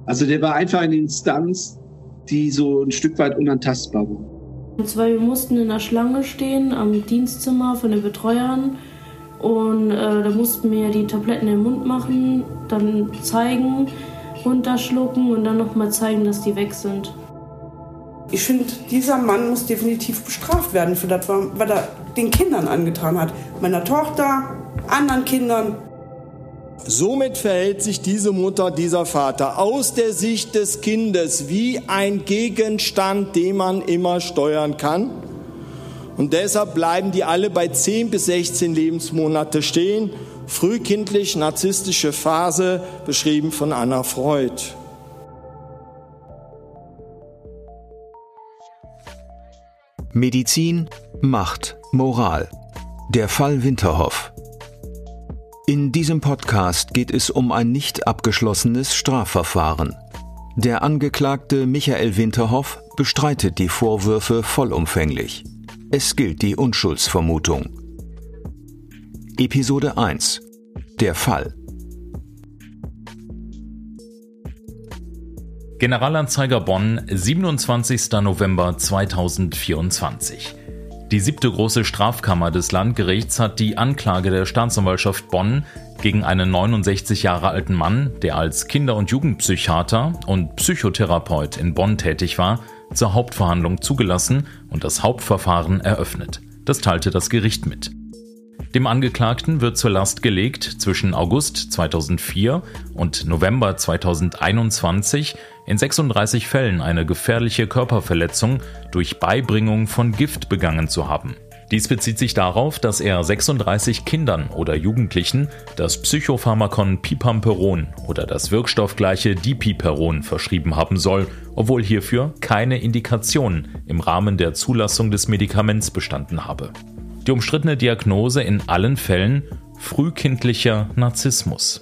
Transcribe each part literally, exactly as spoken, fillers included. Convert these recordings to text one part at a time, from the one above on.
Also der war einfach eine Instanz, die so ein Stück weit unantastbar war. Und zwar, wir mussten in der Schlange stehen am Dienstzimmer von den Betreuern und äh, da mussten wir die Tabletten im Mund machen, dann zeigen, runterschlucken und dann nochmal zeigen, dass die weg sind. Ich finde, dieser Mann muss definitiv bestraft werden für das, was er den Kindern angetan hat. Meiner Tochter, anderen Kindern. Somit verhält sich diese Mutter, dieser Vater aus der Sicht des Kindes wie ein Gegenstand, den man immer steuern kann. Und deshalb bleiben die alle bei zehn bis sechzehn Lebensmonate stehen. Frühkindlich-narzisstische Phase, beschrieben von Anna Freud. Medizin, Macht, Moral. Der Fall Winterhoff. In diesem Podcast geht es um ein nicht abgeschlossenes Strafverfahren. Der Angeklagte Michael Winterhoff bestreitet die Vorwürfe vollumfänglich. Es gilt die Unschuldsvermutung. Episode eins. Der Fall. Generalanzeiger Bonn, siebenundzwanzigster November zweitausendvierundzwanzig. Die siebte große Strafkammer des Landgerichts hat die Anklage der Staatsanwaltschaft Bonn gegen einen neunundsechzig Jahre alten Mann, der als Kinder- und Jugendpsychiater und Psychotherapeut in Bonn tätig war, zur Hauptverhandlung zugelassen und das Hauptverfahren eröffnet. Das teilte das Gericht mit. Dem Angeklagten wird zur Last gelegt, zwischen August zweitausendvier und November zweitausendeinundzwanzig in sechsunddreißig Fällen eine gefährliche Körperverletzung durch Beibringung von Gift begangen zu haben. Dies bezieht sich darauf, dass er sechsunddreißig Kindern oder Jugendlichen das Psychopharmakon Pipamperon oder das wirkstoffgleiche Dipiperon verschrieben haben soll, obwohl hierfür keine Indikation im Rahmen der Zulassung des Medikaments bestanden habe. Die umstrittene Diagnose in allen Fällen frühkindlicher Narzissmus.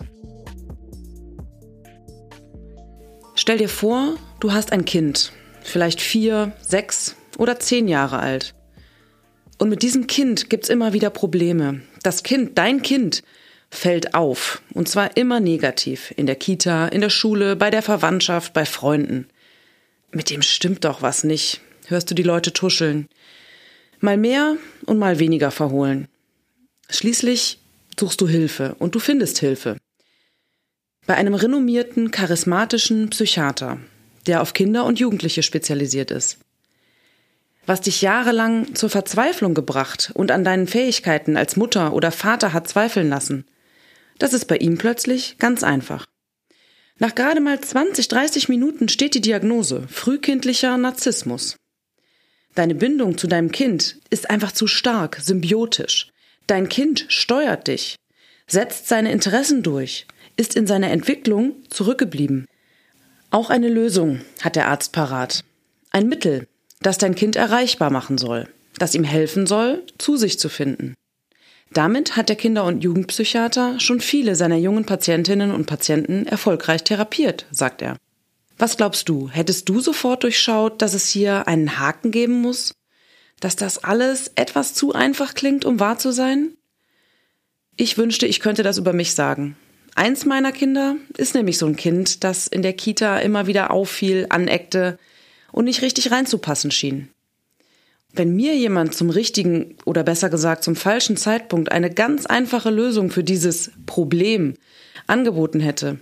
Stell dir vor, du hast ein Kind, vielleicht vier, sechs oder zehn Jahre alt. Und mit diesem Kind gibt's immer wieder Probleme. Das Kind, dein Kind, fällt auf. Und zwar immer negativ. In der Kita, in der Schule, bei der Verwandtschaft, bei Freunden. Mit dem stimmt doch was nicht. Hörst du die Leute tuscheln. Mal mehr und mal weniger verhohlen. Schließlich suchst du Hilfe und du findest Hilfe. Bei einem renommierten, charismatischen Psychiater, der auf Kinder und Jugendliche spezialisiert ist. Was dich jahrelang zur Verzweiflung gebracht und an deinen Fähigkeiten als Mutter oder Vater hat zweifeln lassen, das ist bei ihm plötzlich ganz einfach. Nach gerade mal zwanzig, dreißig Minuten steht die Diagnose: frühkindlicher Narzissmus. Deine Bindung zu deinem Kind ist einfach zu stark, symbiotisch. Dein Kind steuert dich, setzt seine Interessen durch, ist in seiner Entwicklung zurückgeblieben. Auch eine Lösung hat der Arzt parat. Ein Mittel, das dein Kind erreichbar machen soll, das ihm helfen soll, zu sich zu finden. Damit hat der Kinder- und Jugendpsychiater schon viele seiner jungen Patientinnen und Patienten erfolgreich therapiert, sagt er. Was glaubst du, hättest du sofort durchschaut, dass es hier einen Haken geben muss? Dass das alles etwas zu einfach klingt, um wahr zu sein? Ich wünschte, ich könnte das über mich sagen. Eins meiner Kinder ist nämlich so ein Kind, das in der Kita immer wieder auffiel, aneckte und nicht richtig reinzupassen schien. Wenn mir jemand zum richtigen oder besser gesagt zum falschen Zeitpunkt eine ganz einfache Lösung für dieses Problem angeboten hätte,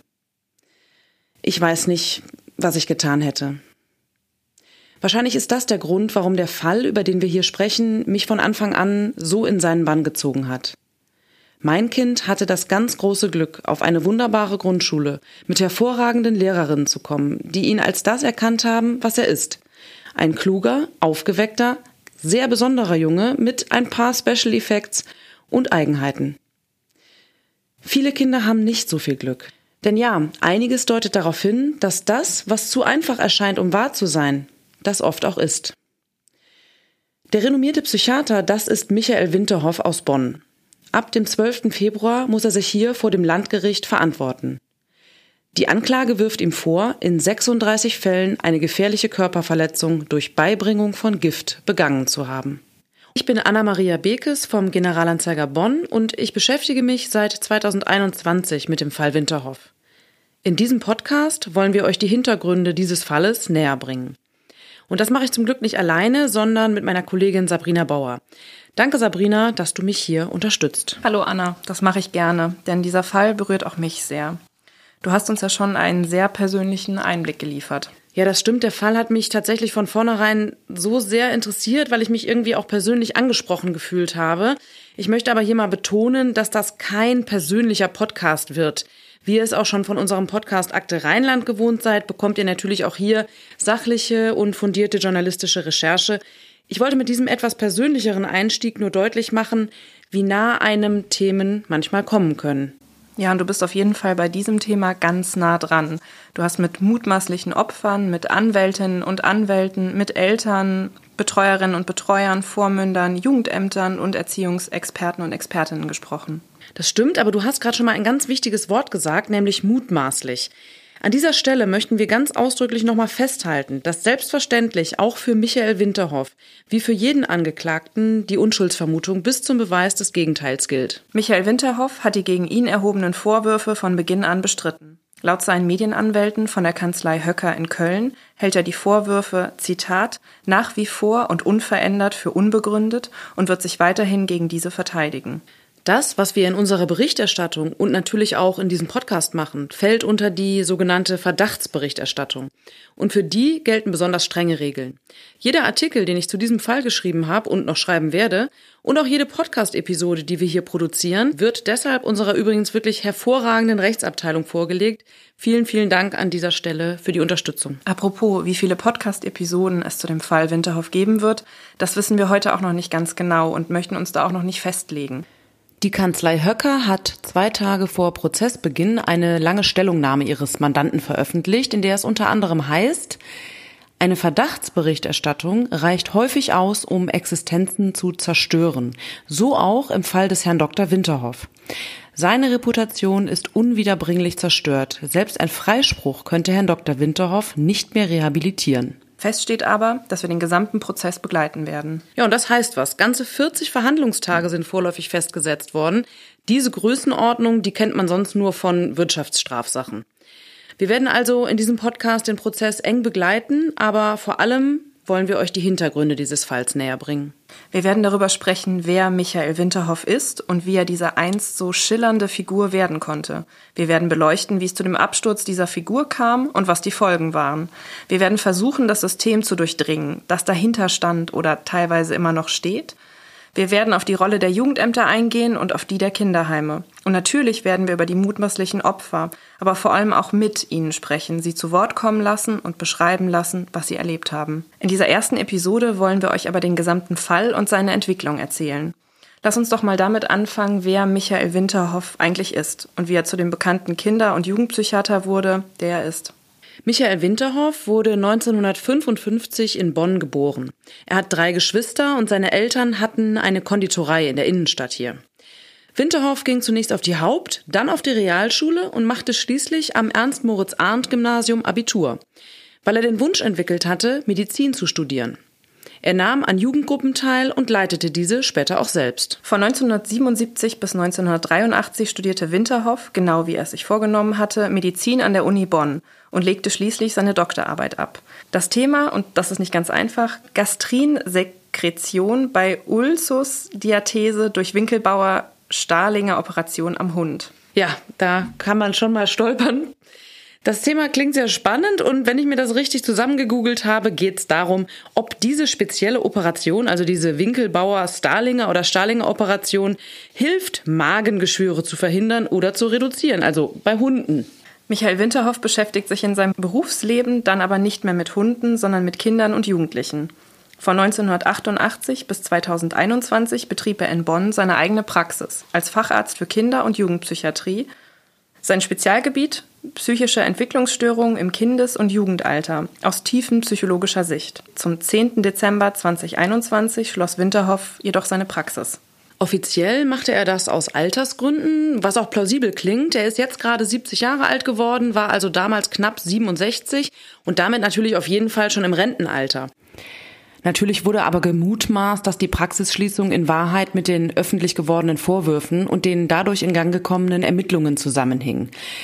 ich weiß nicht, was ich getan hätte. Wahrscheinlich ist das der Grund, warum der Fall, über den wir hier sprechen, mich von Anfang an so in seinen Bann gezogen hat. Mein Kind hatte das ganz große Glück, auf eine wunderbare Grundschule mit hervorragenden Lehrerinnen zu kommen, die ihn als das erkannt haben, was er ist. Ein kluger, aufgeweckter, sehr besonderer Junge mit ein paar Special Effects und Eigenheiten. Viele Kinder haben nicht so viel Glück. Denn ja, einiges deutet darauf hin, dass das, was zu einfach erscheint, um wahr zu sein, das oft auch ist. Der renommierte Psychiater, das ist Michael Winterhoff aus Bonn. Ab dem zwölften Februar muss er sich hier vor dem Landgericht verantworten. Die Anklage wirft ihm vor, in sechsunddreißig Fällen eine gefährliche Körperverletzung durch Beibringung von Gift begangen zu haben. Ich bin Anna-Maria Bekes vom Generalanzeiger Bonn und ich beschäftige mich seit zweitausendeinundzwanzig mit dem Fall Winterhoff. In diesem Podcast wollen wir euch die Hintergründe dieses Falles näher bringen. Und das mache ich zum Glück nicht alleine, sondern mit meiner Kollegin Sabrina Bauer. Danke, Sabrina, dass du mich hier unterstützt. Hallo Anna, das mache ich gerne, denn dieser Fall berührt auch mich sehr. Du hast uns ja schon einen sehr persönlichen Einblick geliefert. Ja, das stimmt. Der Fall hat mich tatsächlich von vornherein so sehr interessiert, weil ich mich irgendwie auch persönlich angesprochen gefühlt habe. Ich möchte aber hier mal betonen, dass das kein persönlicher Podcast wird. Wie ihr es auch schon von unserem Podcast Akte Rheinland gewohnt seid, bekommt ihr natürlich auch hier sachliche und fundierte journalistische Recherche. Ich wollte mit diesem etwas persönlicheren Einstieg nur deutlich machen, wie nah einem Themen manchmal kommen können. Ja, und du bist auf jeden Fall bei diesem Thema ganz nah dran. Du hast mit mutmaßlichen Opfern, mit Anwältinnen und Anwälten, mit Eltern, Betreuerinnen und Betreuern, Vormündern, Jugendämtern und Erziehungsexperten und Expertinnen gesprochen. Das stimmt, aber du hast gerade schon mal ein ganz wichtiges Wort gesagt, nämlich mutmaßlich. An dieser Stelle möchten wir ganz ausdrücklich nochmal festhalten, dass selbstverständlich auch für Michael Winterhoff, wie für jeden Angeklagten, die Unschuldsvermutung bis zum Beweis des Gegenteils gilt. Michael Winterhoff hat die gegen ihn erhobenen Vorwürfe von Beginn an bestritten. Laut seinen Medienanwälten von der Kanzlei Höcker in Köln hält er die Vorwürfe, Zitat, nach wie vor und unverändert für unbegründet und wird sich weiterhin gegen diese verteidigen. Das, was wir in unserer Berichterstattung und natürlich auch in diesem Podcast machen, fällt unter die sogenannte Verdachtsberichterstattung. Und für die gelten besonders strenge Regeln. Jeder Artikel, den ich zu diesem Fall geschrieben habe und noch schreiben werde, und auch jede Podcast-Episode, die wir hier produzieren, wird deshalb unserer übrigens wirklich hervorragenden Rechtsabteilung vorgelegt. Vielen, vielen Dank an dieser Stelle für die Unterstützung. Apropos, wie viele Podcast-Episoden es zu dem Fall Winterhoff geben wird, das wissen wir heute auch noch nicht ganz genau und möchten uns da auch noch nicht festlegen. Die Kanzlei Höcker hat zwei Tage vor Prozessbeginn eine lange Stellungnahme ihres Mandanten veröffentlicht, in der es unter anderem heißt, eine Verdachtsberichterstattung reicht häufig aus, um Existenzen zu zerstören. So auch im Fall des Herrn Doktor Winterhoff. Seine Reputation ist unwiederbringlich zerstört. Selbst ein Freispruch könnte Herrn Doktor Winterhoff nicht mehr rehabilitieren. Fest steht aber, dass wir den gesamten Prozess begleiten werden. Ja, und das heißt was. Ganze vierzig Verhandlungstage sind vorläufig festgesetzt worden. Diese Größenordnung, die kennt man sonst nur von Wirtschaftsstrafsachen. Wir werden also in diesem Podcast den Prozess eng begleiten, aber vor allem wollen wir euch die Hintergründe dieses Falls näher bringen. Wir werden darüber sprechen, wer Michael Winterhoff ist und wie er diese einst so schillernde Figur werden konnte. Wir werden beleuchten, wie es zu dem Absturz dieser Figur kam und was die Folgen waren. Wir werden versuchen, das System zu durchdringen, das dahinter stand oder teilweise immer noch steht. Wir werden auf die Rolle der Jugendämter eingehen und auf die der Kinderheime. Und natürlich werden wir über die mutmaßlichen Opfer, aber vor allem auch mit ihnen sprechen, sie zu Wort kommen lassen und beschreiben lassen, was sie erlebt haben. In dieser ersten Episode wollen wir euch aber den gesamten Fall und seine Entwicklung erzählen. Lass uns doch mal damit anfangen, wer Michael Winterhoff eigentlich ist und wie er zu dem bekannten Kinder- und Jugendpsychiater wurde, der er ist. Michael Winterhoff wurde neunzehnhundertfünfundfünfzig in Bonn geboren. Er hat drei Geschwister und seine Eltern hatten eine Konditorei in der Innenstadt hier. Winterhoff ging zunächst auf die Haupt-, dann auf die Realschule und machte schließlich am Ernst-Moritz-Arndt-Gymnasium Abitur, weil er den Wunsch entwickelt hatte, Medizin zu studieren. Er nahm an Jugendgruppen teil und leitete diese später auch selbst. Von neunzehnhundertsiebenundsiebzig bis neunzehnhundertdreiundachtzig studierte Winterhoff, genau wie er es sich vorgenommen hatte, Medizin an der Uni Bonn und legte schließlich seine Doktorarbeit ab. Das Thema, und das ist nicht ganz einfach, Gastrinsekretion bei Ulcusdiathese durch Winkelbauer-Starlinger-Operation am Hund. Ja, da kann man schon mal stolpern. Das Thema klingt sehr spannend und wenn ich mir das richtig zusammengegoogelt habe, geht es darum, ob diese spezielle Operation, also diese Winkelbauer-Starlinger oder Starlinger-Operation, hilft, Magengeschwüre zu verhindern oder zu reduzieren, also bei Hunden. Michael Winterhoff beschäftigt sich in seinem Berufsleben dann aber nicht mehr mit Hunden, sondern mit Kindern und Jugendlichen. Von neunzehnhundertachtundachtzig bis zweitausendeinundzwanzig betrieb er in Bonn seine eigene Praxis als Facharzt für Kinder- und Jugendpsychiatrie. Sein Spezialgebiet: psychische Entwicklungsstörungen im Kindes- und Jugendalter aus tiefenpsychologischer Sicht. Zum zehnten Dezember zweitausendeinundzwanzig schloss Winterhoff jedoch seine Praxis. Offiziell machte er das aus Altersgründen, was auch plausibel klingt. Er ist jetzt gerade siebzig Jahre alt geworden, war also damals knapp siebenundsechzig und damit natürlich auf jeden Fall schon im Rentenalter. Natürlich wurde aber gemutmaßt, dass die Praxisschließung in Wahrheit mit den öffentlich gewordenen Vorwürfen und den dadurch in Gang gekommenen Ermittlungen zusammenhing.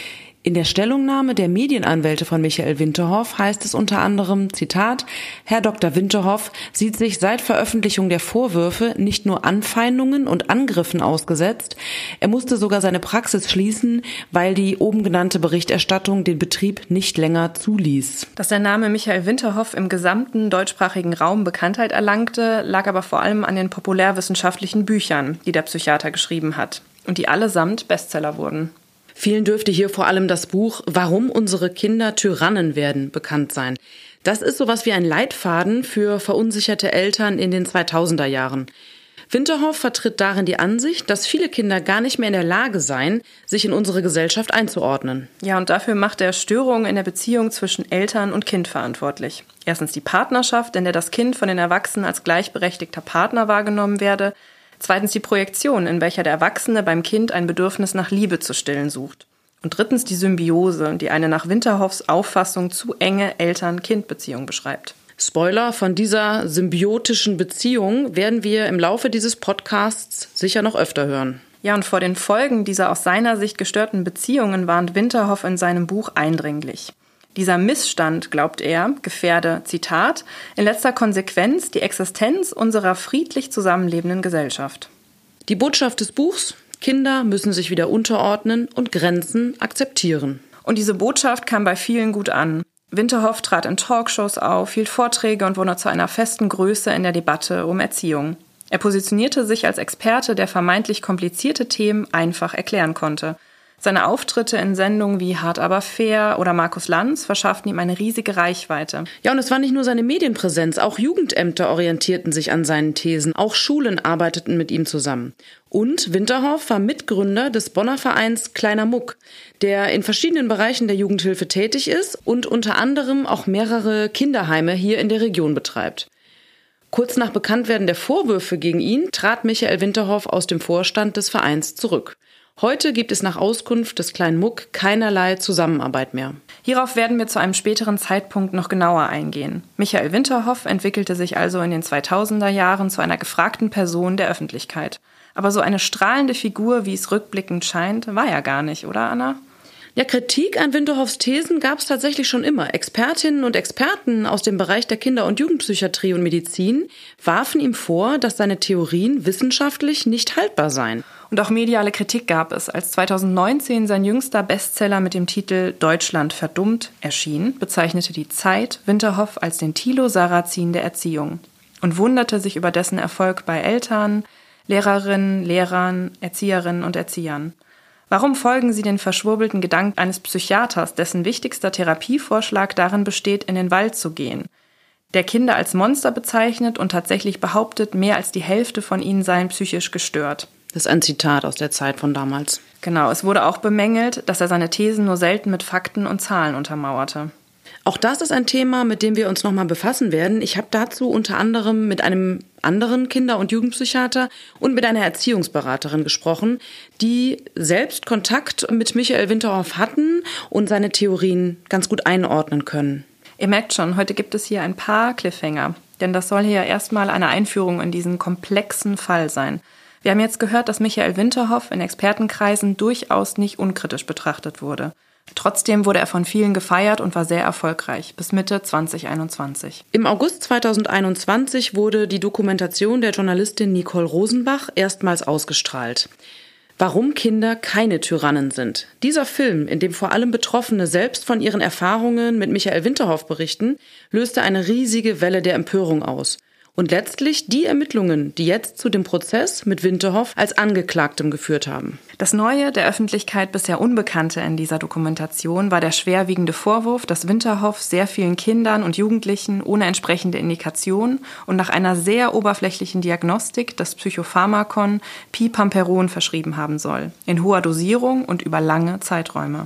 In der Stellungnahme der Medienanwälte von Michael Winterhoff heißt es unter anderem, Zitat, Herr Doktor Winterhoff sieht sich seit Veröffentlichung der Vorwürfe nicht nur Anfeindungen und Angriffen ausgesetzt, er musste sogar seine Praxis schließen, weil die oben genannte Berichterstattung den Betrieb nicht länger zuließ. Dass der Name Michael Winterhoff im gesamten deutschsprachigen Raum Bekanntheit erlangte, lag aber vor allem an den populärwissenschaftlichen Büchern, die der Psychiater geschrieben hat und die allesamt Bestseller wurden. Vielen dürfte hier vor allem das Buch »Warum unsere Kinder Tyrannen werden« bekannt sein. Das ist sowas wie ein Leitfaden für verunsicherte Eltern in den zweitausender Jahren. Winterhoff vertritt darin die Ansicht, dass viele Kinder gar nicht mehr in der Lage seien, sich in unsere Gesellschaft einzuordnen. Ja, und dafür macht er Störungen in der Beziehung zwischen Eltern und Kind verantwortlich. Erstens die Partnerschaft, in der das Kind von den Erwachsenen als gleichberechtigter Partner wahrgenommen werde. Zweitens die Projektion, in welcher der Erwachsene beim Kind ein Bedürfnis nach Liebe zu stillen sucht. Und drittens die Symbiose, die eine nach Winterhoffs Auffassung zu enge Eltern-Kind-Beziehung beschreibt. Spoiler, von dieser symbiotischen Beziehung werden wir im Laufe dieses Podcasts sicher noch öfter hören. Ja, und vor den Folgen dieser aus seiner Sicht gestörten Beziehungen warnt Winterhoff in seinem Buch eindringlich. Dieser Missstand, glaubt er, gefährde, Zitat, in letzter Konsequenz die Existenz unserer friedlich zusammenlebenden Gesellschaft. Die Botschaft des Buchs: Kinder müssen sich wieder unterordnen und Grenzen akzeptieren. Und diese Botschaft kam bei vielen gut an. Winterhoff trat in Talkshows auf, hielt Vorträge und wurde zu einer festen Größe in der Debatte um Erziehung. Er positionierte sich als Experte, der vermeintlich komplizierte Themen einfach erklären konnte. Seine Auftritte in Sendungen wie Hart aber fair oder Markus Lanz verschafften ihm eine riesige Reichweite. Ja, und es war nicht nur seine Medienpräsenz, auch Jugendämter orientierten sich an seinen Thesen, auch Schulen arbeiteten mit ihm zusammen. Und Winterhoff war Mitgründer des Bonner Vereins Kleiner Muck, der in verschiedenen Bereichen der Jugendhilfe tätig ist und unter anderem auch mehrere Kinderheime hier in der Region betreibt. Kurz nach Bekanntwerden der Vorwürfe gegen ihn trat Michael Winterhoff aus dem Vorstand des Vereins zurück. Heute gibt es nach Auskunft des Kleinen Muck keinerlei Zusammenarbeit mehr. Hierauf werden wir zu einem späteren Zeitpunkt noch genauer eingehen. Michael Winterhoff entwickelte sich also in den zweitausender Jahren zu einer gefragten Person der Öffentlichkeit. Aber so eine strahlende Figur, wie es rückblickend scheint, war er gar nicht, oder Anna? Ja, Kritik an Winterhoffs Thesen gab es tatsächlich schon immer. Expertinnen und Experten aus dem Bereich der Kinder- und Jugendpsychiatrie und Medizin warfen ihm vor, dass seine Theorien wissenschaftlich nicht haltbar seien. Und auch mediale Kritik gab es. Als zweitausendneunzehn sein jüngster Bestseller mit dem Titel »Deutschland verdummt« erschien, bezeichnete die Zeit Winterhoff als den Thilo Sarrazin der Erziehung und wunderte sich über dessen Erfolg bei Eltern, Lehrerinnen, Lehrern, Erzieherinnen und Erziehern. Warum folgen sie den verschwurbelten Gedanken eines Psychiaters, dessen wichtigster Therapievorschlag darin besteht, in den Wald zu gehen, der Kinder als Monster bezeichnet und tatsächlich behauptet, mehr als die Hälfte von ihnen seien psychisch gestört? Das ist ein Zitat aus der Zeit von damals. Genau, es wurde auch bemängelt, dass er seine Thesen nur selten mit Fakten und Zahlen untermauerte. Auch das ist ein Thema, mit dem wir uns nochmal befassen werden. Ich habe dazu unter anderem mit einem anderen Kinder- und Jugendpsychiater und mit einer Erziehungsberaterin gesprochen, die selbst Kontakt mit Michael Winterhoff hatten und seine Theorien ganz gut einordnen können. Ihr merkt schon, heute gibt es hier ein paar Cliffhanger, denn das soll hier ja erstmal eine Einführung in diesen komplexen Fall sein. Wir haben jetzt gehört, dass Michael Winterhoff in Expertenkreisen durchaus nicht unkritisch betrachtet wurde. Trotzdem wurde er von vielen gefeiert und war sehr erfolgreich, bis Mitte zwanzig einundzwanzig. Im August zweitausendeinundzwanzig wurde die Dokumentation der Journalistin Nicole Rosenbach erstmals ausgestrahlt. Warum Kinder keine Tyrannen sind. Dieser Film, in dem vor allem Betroffene selbst von ihren Erfahrungen mit Michael Winterhoff berichten, löste eine riesige Welle der Empörung aus. Und letztlich die Ermittlungen, die jetzt zu dem Prozess mit Winterhoff als Angeklagtem geführt haben. Das Neue, der Öffentlichkeit bisher Unbekannte in dieser Dokumentation war der schwerwiegende Vorwurf, dass Winterhoff sehr vielen Kindern und Jugendlichen ohne entsprechende Indikation und nach einer sehr oberflächlichen Diagnostik das Psychopharmakon Pipamperon verschrieben haben soll, in hoher Dosierung und über lange Zeiträume.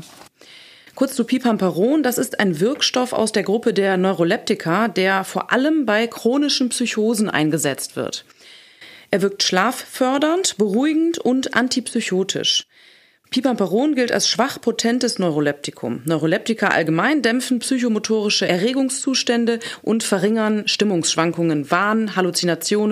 Kurz zu Pipamperon, das ist ein Wirkstoff aus der Gruppe der Neuroleptika, der vor allem bei chronischen Psychosen eingesetzt wird. Er wirkt schlaffördernd, beruhigend und antipsychotisch. Pipamperon gilt als schwach potentes Neuroleptikum. Neuroleptika allgemein dämpfen psychomotorische Erregungszustände und verringern Stimmungsschwankungen, Wahn, Halluzinationen,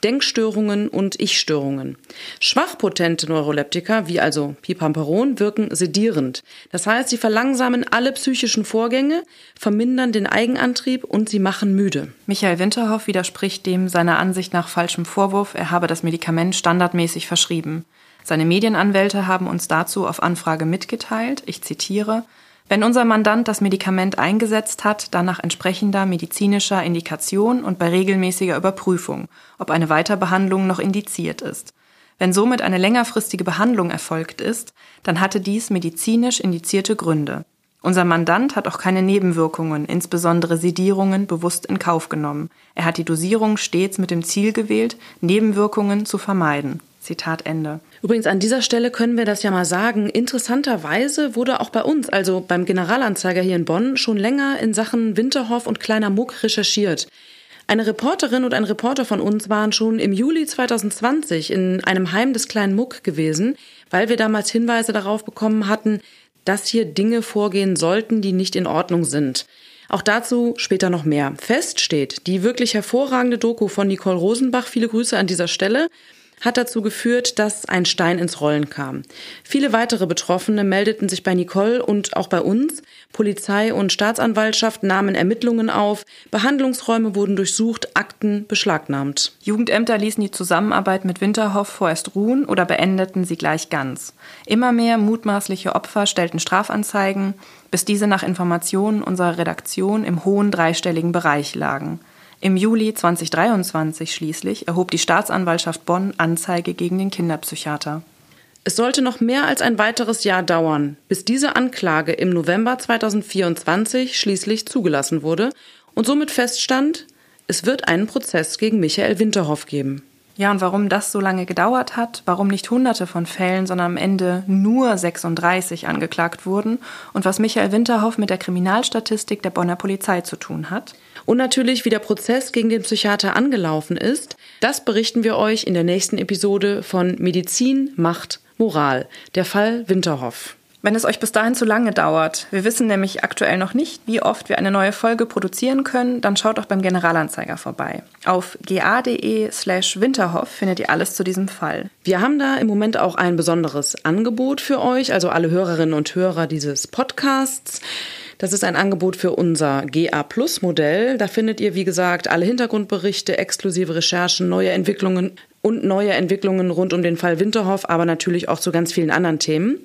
Denkstörungen und Ich-Störungen. Schwachpotente Neuroleptika, wie also Pipamperon, wirken sedierend. Das heißt, sie verlangsamen alle psychischen Vorgänge, vermindern den Eigenantrieb und sie machen müde. Michael Winterhoff widerspricht dem seiner Ansicht nach falschen Vorwurf, er habe das Medikament standardmäßig verschrieben. Seine Medienanwälte haben uns dazu auf Anfrage mitgeteilt, ich zitiere: Wenn unser Mandant das Medikament eingesetzt hat, dann nach entsprechender medizinischer Indikation und bei regelmäßiger Überprüfung, ob eine Weiterbehandlung noch indiziert ist. Wenn somit eine längerfristige Behandlung erfolgt ist, dann hatte dies medizinisch indizierte Gründe. Unser Mandant hat auch keine Nebenwirkungen, insbesondere Sedierungen, bewusst in Kauf genommen. Er hat die Dosierung stets mit dem Ziel gewählt, Nebenwirkungen zu vermeiden. Zitat Ende. Übrigens, an dieser Stelle können wir das ja mal sagen. Interessanterweise wurde auch bei uns, also beim Generalanzeiger hier in Bonn, schon länger in Sachen Winterhoff und Kleiner Muck recherchiert. Eine Reporterin und ein Reporter von uns waren schon im Juli zweitausendzwanzig in einem Heim des Kleinen Muck gewesen, weil wir damals Hinweise darauf bekommen hatten, dass hier Dinge vorgehen sollten, die nicht in Ordnung sind. Auch dazu später noch mehr. Fest steht, die wirklich hervorragende Doku von Nicole Rosenbach, viele Grüße an dieser Stelle, hat dazu geführt, dass ein Stein ins Rollen kam. Viele weitere Betroffene meldeten sich bei Nicole und auch bei uns. Polizei und Staatsanwaltschaft nahmen Ermittlungen auf, Behandlungsräume wurden durchsucht, Akten beschlagnahmt. Jugendämter ließen die Zusammenarbeit mit Winterhoff vorerst ruhen oder beendeten sie gleich ganz. Immer mehr mutmaßliche Opfer stellten Strafanzeigen, bis diese nach Informationen unserer Redaktion im hohen dreistelligen Bereich lagen. Im Juli zweitausenddreiundzwanzig schließlich erhob die Staatsanwaltschaft Bonn Anzeige gegen den Kinderpsychiater. Es sollte noch mehr als ein weiteres Jahr dauern, bis diese Anklage im November zweitausendvierundzwanzig schließlich zugelassen wurde und somit feststand, es wird einen Prozess gegen Michael Winterhoff geben. Ja, und warum das so lange gedauert hat, warum nicht hunderte von Fällen, sondern am Ende nur sechsunddreißig angeklagt wurden und was Michael Winterhoff mit der Kriminalstatistik der Bonner Polizei zu tun hat. Und natürlich, wie der Prozess gegen den Psychiater angelaufen ist, das berichten wir euch in der nächsten Episode von Medizin, Macht, Moral, der Fall Winterhoff. Wenn es euch bis dahin zu lange dauert, wir wissen nämlich aktuell noch nicht, wie oft wir eine neue Folge produzieren können, dann schaut auch beim Generalanzeiger vorbei. Auf ga.de slash Winterhoff findet ihr alles zu diesem Fall. Wir haben da im Moment auch ein besonderes Angebot für euch, also alle Hörerinnen und Hörer dieses Podcasts. Das ist ein Angebot für unser G A Plus Modell. Da findet ihr, wie gesagt, alle Hintergrundberichte, exklusive Recherchen, neue Entwicklungen und neue Entwicklungen rund um den Fall Winterhoff, aber natürlich auch zu ganz vielen anderen Themen.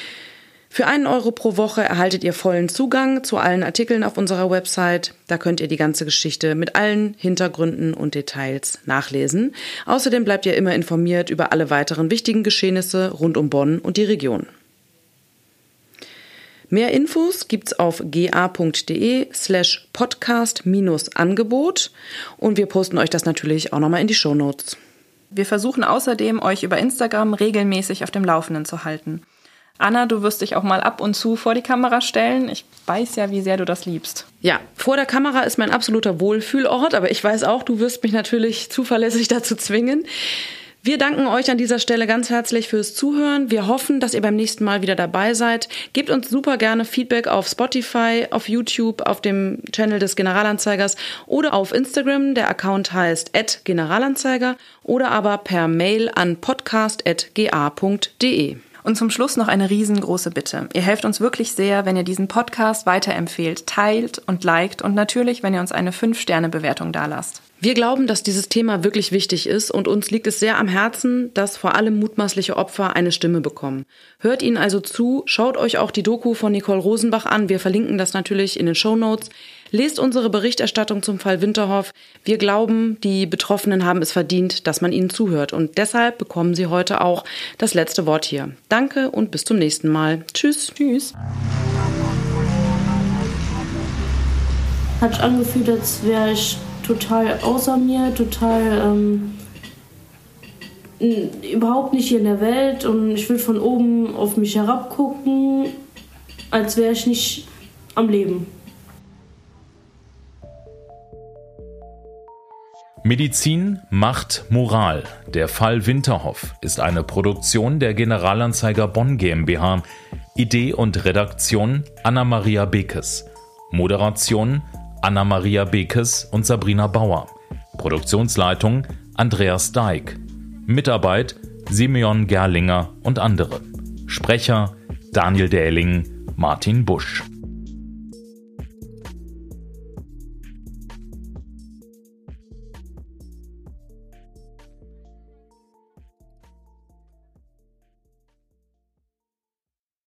Für einen Euro pro Woche erhaltet ihr vollen Zugang zu allen Artikeln auf unserer Website. Da könnt ihr die ganze Geschichte mit allen Hintergründen und Details nachlesen. Außerdem bleibt ihr immer informiert über alle weiteren wichtigen Geschehnisse rund um Bonn und die Region. Mehr Infos gibt's auf ga.de slash podcast minus Angebot und wir posten euch das natürlich auch nochmal in die Shownotes. Wir versuchen außerdem, euch über Instagram regelmäßig auf dem Laufenden zu halten. Anna, du wirst dich auch mal ab und zu vor die Kamera stellen. Ich weiß ja, wie sehr du das liebst. Ja, vor der Kamera ist mein absoluter Wohlfühlort, aber ich weiß auch, du wirst mich natürlich zuverlässig dazu zwingen. Wir danken euch an dieser Stelle ganz herzlich fürs Zuhören. Wir hoffen, dass ihr beim nächsten Mal wieder dabei seid. Gebt uns super gerne Feedback auf Spotify, auf YouTube, auf dem Channel des Generalanzeigers oder auf Instagram. Der Account heißt at generalanzeiger oder aber per Mail an podcast at ga punkt de. Und zum Schluss noch eine riesengroße Bitte. Ihr helft uns wirklich sehr, wenn ihr diesen Podcast weiterempfehlt, teilt und liked und natürlich, wenn ihr uns eine fünf Sterne Bewertung dalasst. Wir glauben, dass dieses Thema wirklich wichtig ist und uns liegt es sehr am Herzen, dass vor allem mutmaßliche Opfer eine Stimme bekommen. Hört ihnen also zu, schaut euch auch die Doku von Nicole Rosenbach an, wir verlinken das natürlich in den Shownotes. Lest unsere Berichterstattung zum Fall Winterhoff. Wir glauben, die Betroffenen haben es verdient, dass man ihnen zuhört und deshalb bekommen sie heute auch das letzte Wort hier. Danke und bis zum nächsten Mal. Tschüss. Tschüss. Hat sich angefühlt, als wäre ich total außer mir, total ähm, überhaupt nicht hier in der Welt und ich will von oben auf mich herabgucken, als wäre ich nicht am Leben. Medizin, Macht, Moral. Der Fall Winterhoff ist eine Produktion der Generalanzeiger Bonn GmbH. Idee und Redaktion Anna-Maria Bekes. Moderation Anna-Maria Bekes und Sabrina Bauer. Produktionsleitung Andreas Dijk. Mitarbeit Simeon Gerlinger und andere. Sprecher Daniel Dähling, Martin Busch.